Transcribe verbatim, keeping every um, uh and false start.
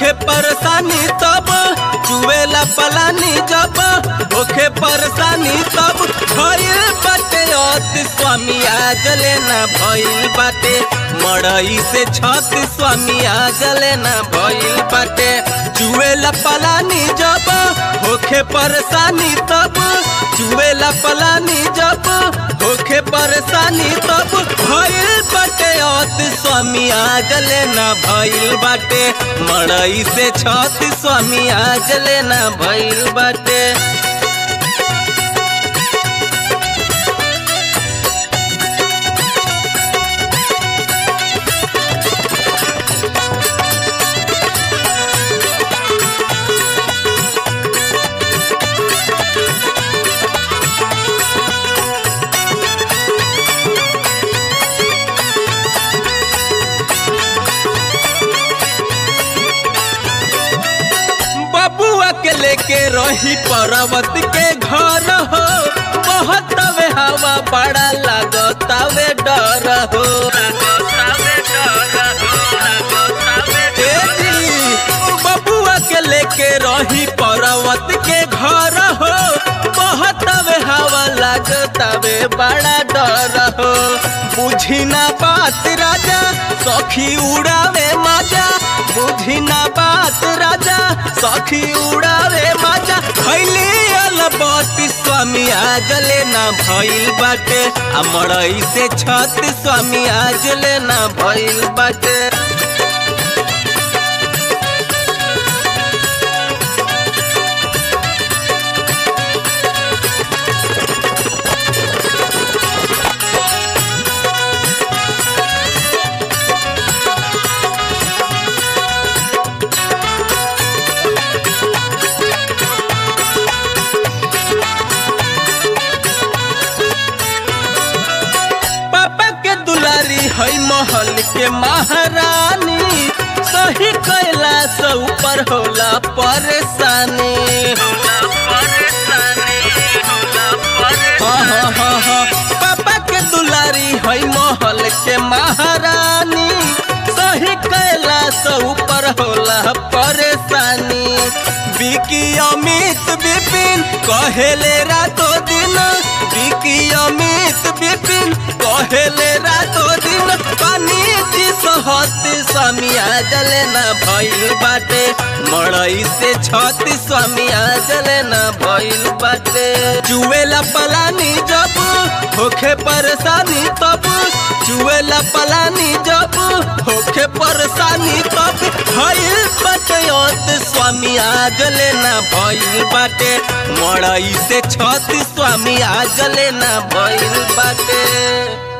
होखे परेशानी तब चुवेला पलानी जब होखे परेशानी तब भइल बाटे अति स्वामी आज लेना भइल बाटे मड़ई से छत स्वामी आज लेना भइल बाटे चुवेला पलानी जब होखे परेशानी तब चुवेला पलानी जब होखे परेशानी तब भइल बाटे अति स्वामी आज लेना भइल बाटे मड़ई से छत स्वामी आज लेना भइल बाटे। के लेके रही पर्वत के घर हो बहुत वे हवा बड़ा लागता वे डर हो बबुआ के लेके रही पर्वत के घर हो बहुत वे हवा लागता वे बड़ा डर हो बुझी ना बात राजा सखी उड़ावे मजा बुझी ना बात राजा सखी उड़ावे मजा भैली अलबती स्वामी आज लेना भइल बाटे आ मड़ई से छत स्वामी आज लेना भइल बाटे। है महल के महारानी सही कैला से ऊपर होला परेशानी हाँ हाँ हाँ हाँ पापा के दुलारी है महल के महारानी सही कैला से ऊपर होला परेशानी बिकी अमित विपिन कहेले रातों दिन बिकी अमित विपिन कहेले रातों दिन पानी जी सहत स्वामी आज लेना भइल बाटे मड़ई से छत स्वामी आज लेना भइल बाटे चुवेला पलानी जब होखे परेशानी तब चुवेला पलानी जब होखे परेशानी तब भइल बाटे स्वामी आज लेना भइल बाटे मड़ई से छत स्वामी आज लेना भइल बाटे।